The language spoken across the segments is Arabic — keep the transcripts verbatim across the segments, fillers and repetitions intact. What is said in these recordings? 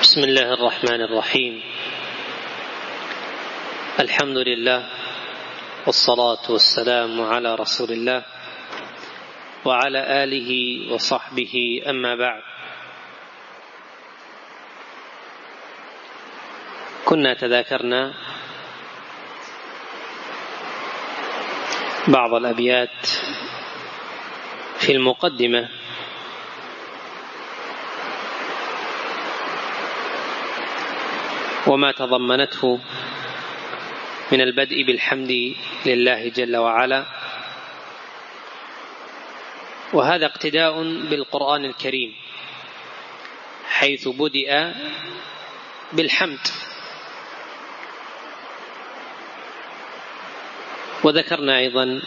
بسم الله الرحمن الرحيم. الحمد لله والصلاة والسلام على رسول الله وعلى آله وصحبه، أما بعد. كنا تذاكرنا بعض الأبيات في المقدمة وما تضمنته من البدء بالحمد لله جل وعلا، وهذا اقتداء بالقرآن الكريم حيث بدأ بالحمد. وذكرنا أيضا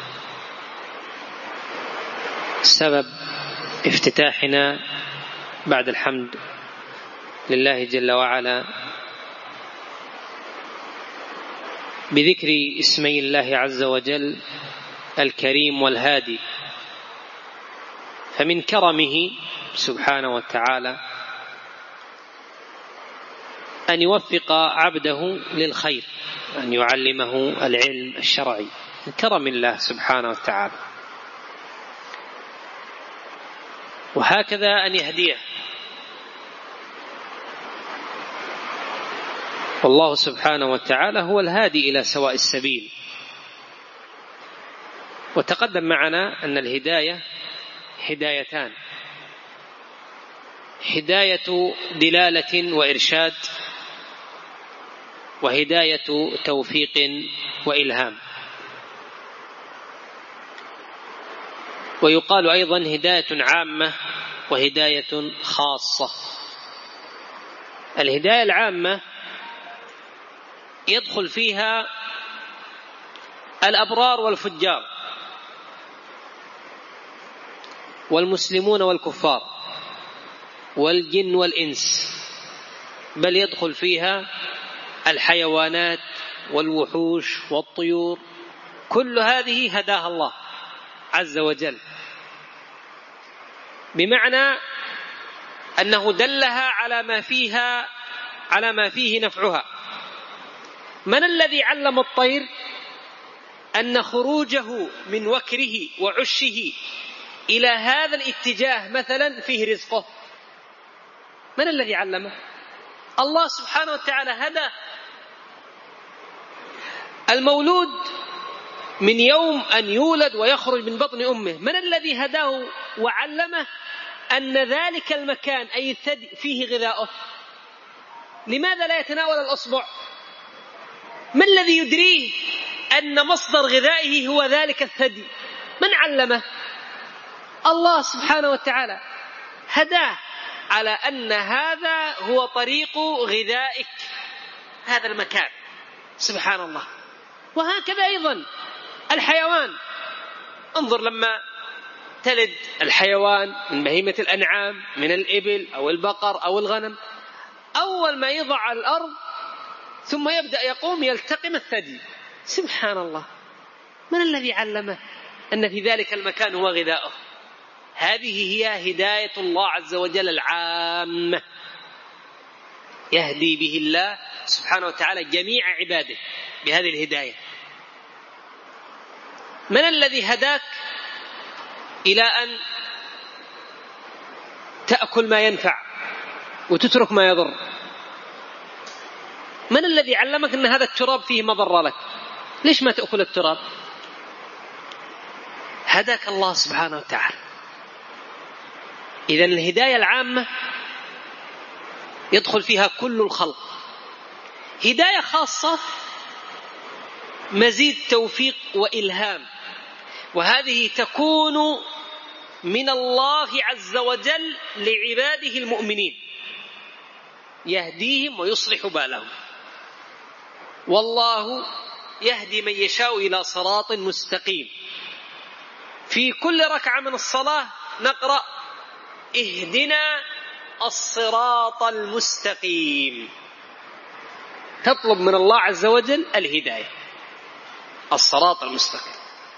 سبب افتتاحنا بعد الحمد لله جل وعلا بذكر اسمي الله عز وجل الكريم والهادي، فمن كرمه سبحانه وتعالى أن يوفق عبده للخير، أن يعلمه العلم الشرعي، من كرم الله سبحانه وتعالى، وهكذا أن يهديه. والله سبحانه وتعالى هو الهادي إلى سواء السبيل. وتقدم معنا أن الهداية هدايتان: هداية دلالة وإرشاد، وهداية توفيق وإلهام. ويقال أيضا هداية عامة وهداية خاصة. الهداية العامة يدخل فيها الأبرار والفجار والمسلمون والكفار والجن والإنس، بل يدخل فيها الحيوانات والوحوش والطيور، كل هذه هداها الله عز وجل، بمعنى أنه دلها على ما فيها على ما فيه نفعها. من الذي علم الطير أن خروجه من وكره وعشه إلى هذا الاتجاه مثلا فيه رزقه؟ من الذي علمه؟ الله سبحانه وتعالى هدى. المولود من يوم أن يولد ويخرج من بطن أمه، من الذي هداه وعلمه أن ذلك المكان أي الثدي فيه غذاؤه؟ لماذا لا يتناول الأصبع؟ ما الذي يدريه أن مصدر غذائه هو ذلك الثدي؟ من علمه؟ الله سبحانه وتعالى هداه على أن هذا هو طريق غذائك، هذا المكان، سبحان الله. وهكذا أيضا الحيوان، انظر لما تلد الحيوان من بهيمة الأنعام، من الإبل أو البقر أو الغنم، أول ما يضع على الأرض ثم يبدأ يقوم يلتقم الثدي، سبحان الله. من الذي علمه أن في ذلك المكان هو غذاؤه؟ هذه هي هداية الله عز وجل العامة، يهدي به الله سبحانه وتعالى جميع عباده بهذه الهداية. من الذي هداك إلى أن تأكل ما ينفع وتترك ما يضر؟ من الذي علمك أن هذا التراب فيه مضرة لك؟ ليش ما تأكل التراب؟ هداك الله سبحانه وتعالى. إذن الهداية العامة يدخل فيها كل الخلق. هداية خاصة مزيد توفيق وإلهام، وهذه تكون من الله عز وجل لعباده المؤمنين، يهديهم ويصلح بالهم. والله يهدي من يشاء إلى صراط مستقيم. في كل ركعة من الصلاة نقرأ اهدنا الصراط المستقيم، تطلب من الله عز وجل الهداية، الصراط المستقيم.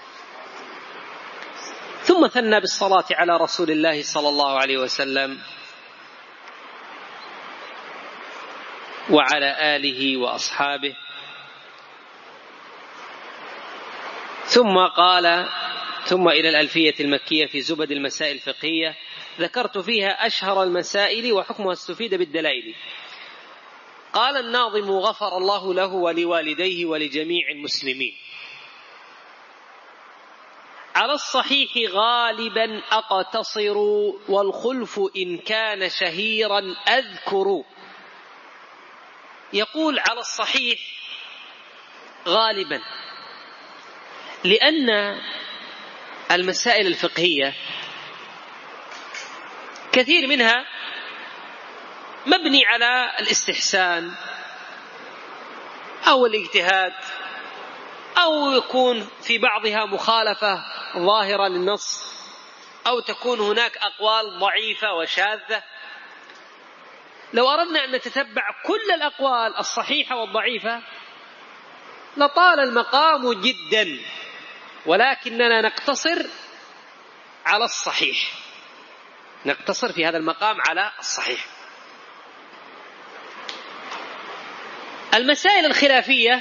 ثم ثنى بالصلاة على رسول الله صلى الله عليه وسلم وعلى آله وأصحابه. ثم قال: ثم إلى الألفية المكية في زبد المسائل الفقهية، ذكرت فيها أشهر المسائل وحكمها استفيد بالدلائل. قال الناظم: غفر الله له ولوالديه ولجميع المسلمين. على الصحيح غالبا أقتصر، والخلف إن كان شهيرا أذكر. يقول على الصحيح غالبا، لأن المسائل الفقهية كثير منها مبني على الاستحسان أو الاجتهاد، أو يكون في بعضها مخالفة ظاهرة للنص، أو تكون هناك أقوال ضعيفة وشاذة. لو أردنا أن نتتبع كل الأقوال الصحيحة والضعيفة لطال المقام جدا، ولكننا نقتصر على الصحيح، نقتصر في هذا المقام على الصحيح. المسائل الخلافية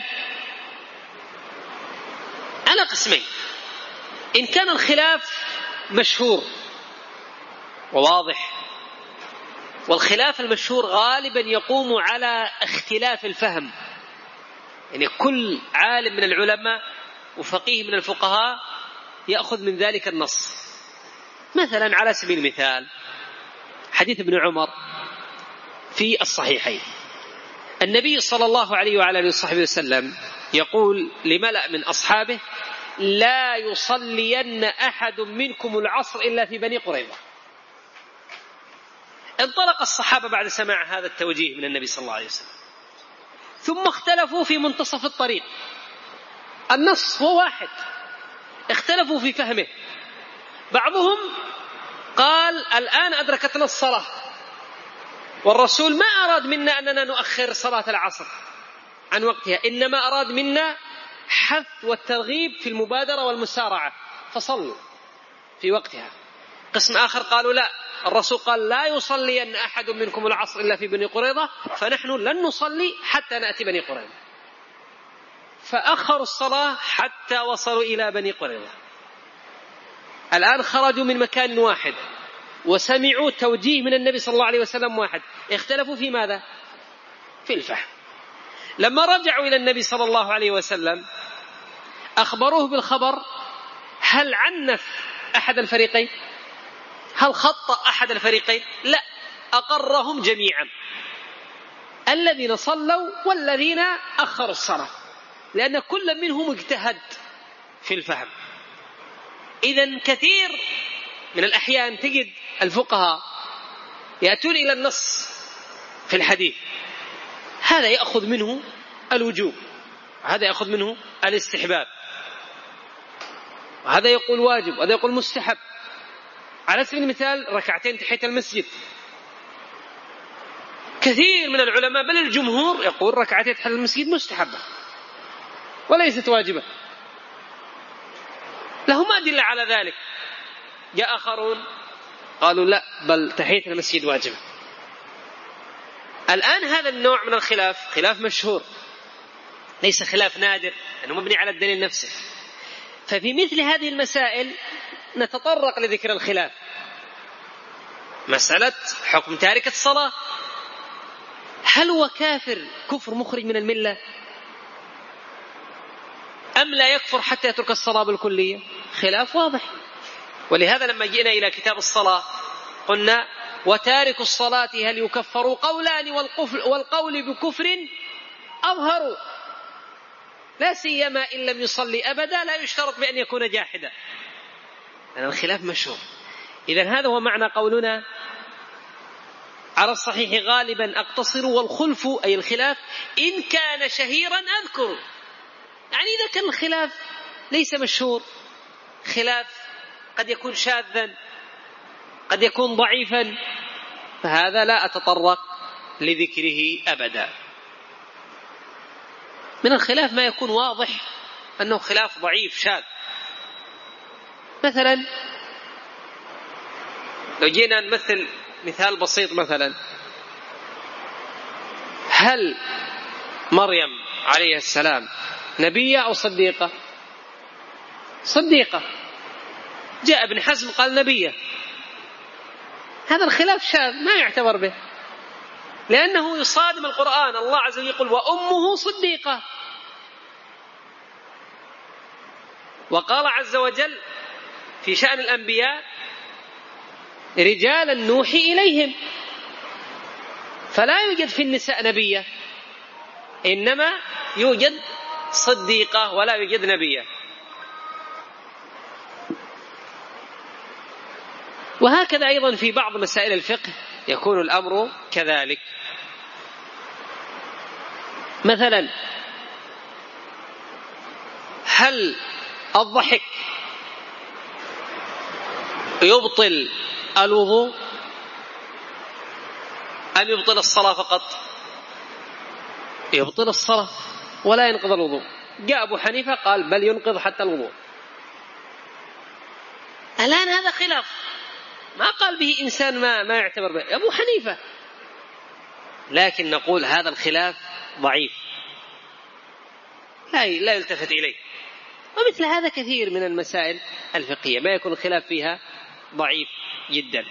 على قسمين: إن كان الخلاف مشهور وواضح، والخلاف المشهور غالبا يقوم على اختلاف الفهم، يعني كل عالم من العلماء وفقيه من الفقهاء يأخذ من ذلك النص. مثلا على سبيل المثال حديث ابن عمر في الصحيحين، النبي صلى الله عليه وعلى آله وصحبه وسلم يقول لملأ من أصحابه: لا يصلين أحد منكم العصر إلا في بني قريظة. انطلق الصحابة بعد سماع هذا التوجيه من النبي صلى الله عليه وسلم، ثم اختلفوا في منتصف الطريق. النص هو واحد، اختلفوا في فهمه. بعضهم قال: الآن أدركتنا الصلاة، والرسول ما أراد منا أننا نؤخر صلاة العصر عن وقتها، إنما أراد منا حث والترغيب في المبادرة والمسارعة، فصلوا في وقتها. قسم آخر قالوا: لا، الرسول قال: لا يصلين أحد منكم العصر إلا في بني قريظة، فنحن لن نصلي حتى نأتي بني قريظة. فأخروا الصلاة حتى وصلوا إلى بني قريظة. الآن خرجوا من مكان واحد وسمعوا توجيه من النبي صلى الله عليه وسلم واحد، اختلفوا في ماذا؟ في الفهم. لما رجعوا إلى النبي صلى الله عليه وسلم أخبروه بالخبر، هل عنف أحد الفريقين؟ هل خطأ أحد الفريقين؟ لا، أقرهم جميعا، الذين صلوا والذين أخروا الصلاة، لأن كل منهم اجتهد في الفهم. إذن كثير من الأحيان تجد الفقهاء يأتون إلى النص في الحديث، هذا يأخذ منه الوجوب، وهذا يأخذ منه الاستحباب، وهذا يقول واجب وهذا يقول مستحب. على سبيل المثال ركعتين تحية المسجد، كثير من العلماء بل الجمهور يقول ركعتين تحية المسجد مستحبة وليست واجبة، لهم أدلة على ذلك. جاء آخرون قالوا لا، بل تحية المسجد واجبة. الآن هذا النوع من الخلاف خلاف مشهور، ليس خلاف نادر، لأنه مبني على الدليل نفسه. ففي مثل هذه المسائل نتطرق لذكر الخلاف. مسألة حكم تارك الصلاة، هل هو كافر كفر مخرج من الملة أم لا يكفر حتى يترك الصلاة بالكلية؟ خلاف واضح. ولهذا لما جئنا إلى كتاب الصلاة قلنا: وتارك الصلاة هل يكفر؟ قولان، والقول بكفر أظهر، لا سيما إن لم يصلي أبدا، لا يشترط بأن يكون جاحدا، لأن الخلاف مشهور. إذن هذا هو معنى قولنا على الصحيح غالبا أقتصر، والخلف أي الخلاف إن كان شهيرا أذكر. يعني إذا كان الخلاف ليس مشهور، خلاف قد يكون شاذا قد يكون ضعيفا، فهذا لا أتطرق لذكره أبدا. من الخلاف ما يكون واضح أنه خلاف ضعيف شاذ. مثلا لو جينا نمثل مثال بسيط، مثلا هل مريم عليه السلام نبية أو صديقة؟ صديقة. جاء ابن حزم قال نبية. هذا الخلاف شاذ ما يعتبر به، لأنه يصادم القرآن. الله عز وجل يقول وأمه صديقة، وقال عز وجل في شأن الأنبياء رجالا نوحي إليهم، فلا يوجد في النساء نبية، إنما يوجد صديقة ولا يوجد نبية. وهكذا أيضا في بعض مسائل الفقه يكون الأمر كذلك. مثلا هل الضحك يبطل الوضوء أم يبطل الصلاة فقط؟ يبطل الصلاة ولا ينقض الوضوء. جاء أبو حنيفة قال بل ينقض حتى الوضوء. الآن هذا خلاف، ما قال به إنسان ما, ما يعتبر به أبو حنيفة، لكن نقول هذا الخلاف ضعيف لا لا يلتفت إليه. ومثل هذا كثير من المسائل الفقهية ما يكون الخلاف فيها ضعيف جدا.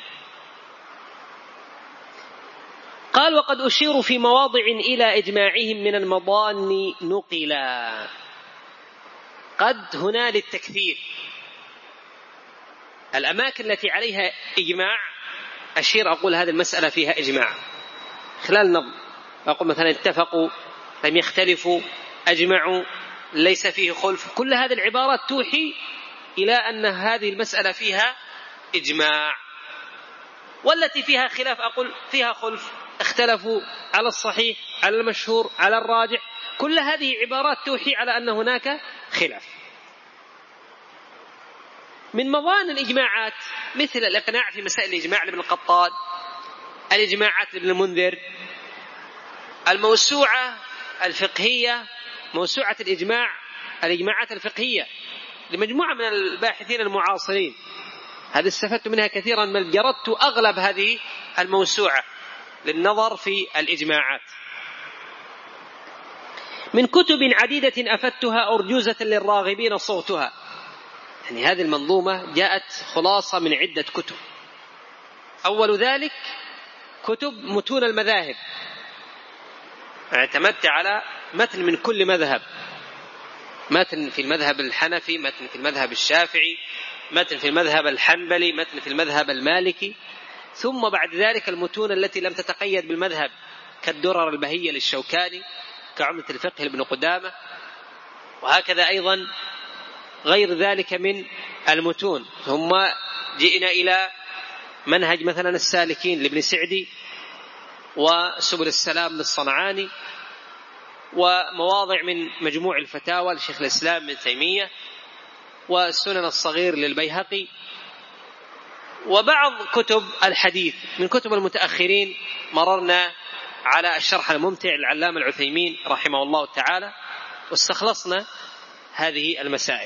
قال وقد أشير في مواضع إلى إجماعهم من المضان نقلا. قد هنا للتكثير، الأماكن التي عليها إجماع أشير أقول هذه المسألة فيها إجماع خلال نظم، أقول مثلا اتفقوا، لم يختلفوا، أجمعوا، ليس فيه خلف. كل هذه العبارات توحي إلى أن هذه المسألة فيها إجماع. والتي فيها خلاف أقول فيها خلف، اختلفوا على الصحيح، على المشهور، على الراجح. كل هذه عبارات توحي على أن هناك خلاف. من مضان الإجماعات مثل الإقناع في مسائل الإجماع لابن القطان، الإجماعات لابن المنذر، الموسوعة الفقهية، موسوعة الإجماع، الإجماعات الفقهية لمجموعة من الباحثين المعاصرين. هذا استفدت منها كثيرا، بل جردت أغلب هذه الموسوعة للنظر في الإجماعات. من كتب عديدة أفدتها أرجوزة للراغبين صوتها. يعني هذه المنظومة جاءت خلاصة من عدة كتب. أول ذلك كتب متون المذاهب، اعتمدت على متن من كل مذهب، متن في المذهب الحنفي، متن في المذهب الشافعي، متن في المذهب الحنبلي، متن في المذهب المالكي، ثم بعد ذلك المتون التي لم تتقيد بالمذهب كالدرر البهية للشوكاني، كعمدة الفقه لابن قدامة، وهكذا أيضا غير ذلك من المتون. ثم جئنا إلى منهج مثلا السالكين لابن سعدي، وسبل السلام للصنعاني، ومواضع من مجموع الفتاوى لشيخ الإسلام ابن تيمية، والسنن الصغير للبيهقي، وبعض كتب الحديث. من كتب المتأخرين مررنا على الشرح الممتع للعلامة العثيمين رحمه الله تعالى، واستخلصنا هذه المسائل.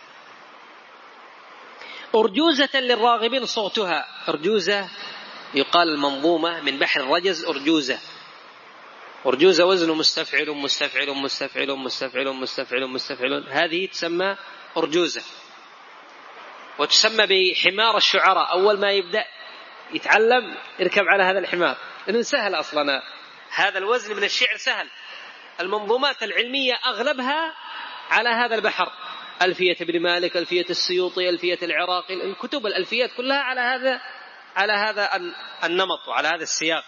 أرجوزة للراغبين صوتها. أرجوزة يقال المنظومة من بحر الرجز أرجوزة. أرجوزة وزن مستفعل مستفعل مستفعل مستفعل مستفعل مستفعل، هذه تسمى أرجوزة. وتسمى بحمار الشعراء، أول ما يبدأ يتعلم يركب على هذا الحمار، لأنه سهل أصلا، هذا الوزن من الشعر سهل. المنظومات العلمية أغلبها على هذا البحر، ألفية ابن مالك، ألفية السيوطي، ألفية العراقي، الكتب الألفيات كلها على هذا على هذا النمط وعلى هذا السياق.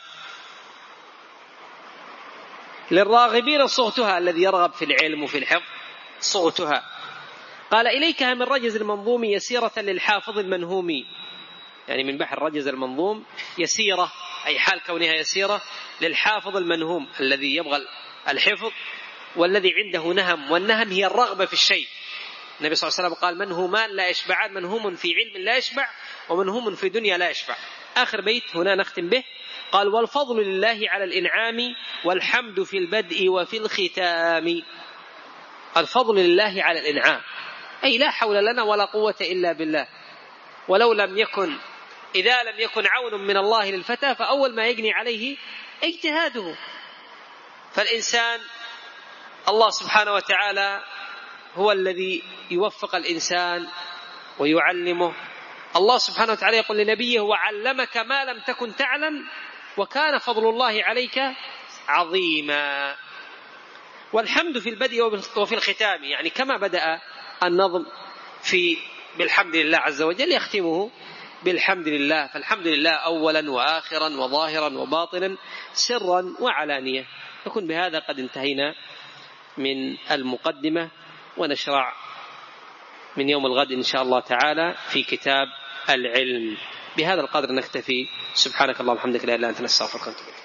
للراغبين صوتها، الذي يرغب في العلم وفي الحفظ صوتها. قال إليكها من رجز المنظوم يسيرة للحافظ المنهوم، يعني من بحر رجز المنظوم يسيرة، أي حال كونها يسيرة، للحافظ المنهوم الذي يبغى الحفظ والذي عنده نهم، والنهم هي الرغبة في الشيء. النبي صلى الله عليه وسلم قال منهومان لا يشبعان، منهوم في علم لا يشبع، ومنهوم في دنيا لا يشبع. آخر بيت هنا نختم به، قال والفضل لله على الإنعام والحمد في البدء وفي الختام. الفضل لله على الإنعام، أي لا حول لنا ولا قوة إلا بالله. ولو لم يكن إذا لم يكن عون من الله للفتى فأول ما يجني عليه اجتهاده. فالإنسان الله سبحانه وتعالى هو الذي يوفق الإنسان ويعلمه. الله سبحانه وتعالى يقول لنبيه: وعلمك ما لم تكن تعلم وكان فضل الله عليك عظيما. والحمد في البدء وفي الختام، يعني كما بدأ النظم في بالحمد لله عز وجل يختمه بالحمد لله، فالحمد لله أولا وآخرا وظاهرا وباطنا سرا وعلانية. نكون بهذا قد انتهينا من المقدمة، ونشرع من يوم الغد إن شاء الله تعالى في كتاب العلم. بهذا القدر نكتفي. سبحانك اللهم وبحمدك لا إله إلا أنت نستغفرك ونتوب إليك.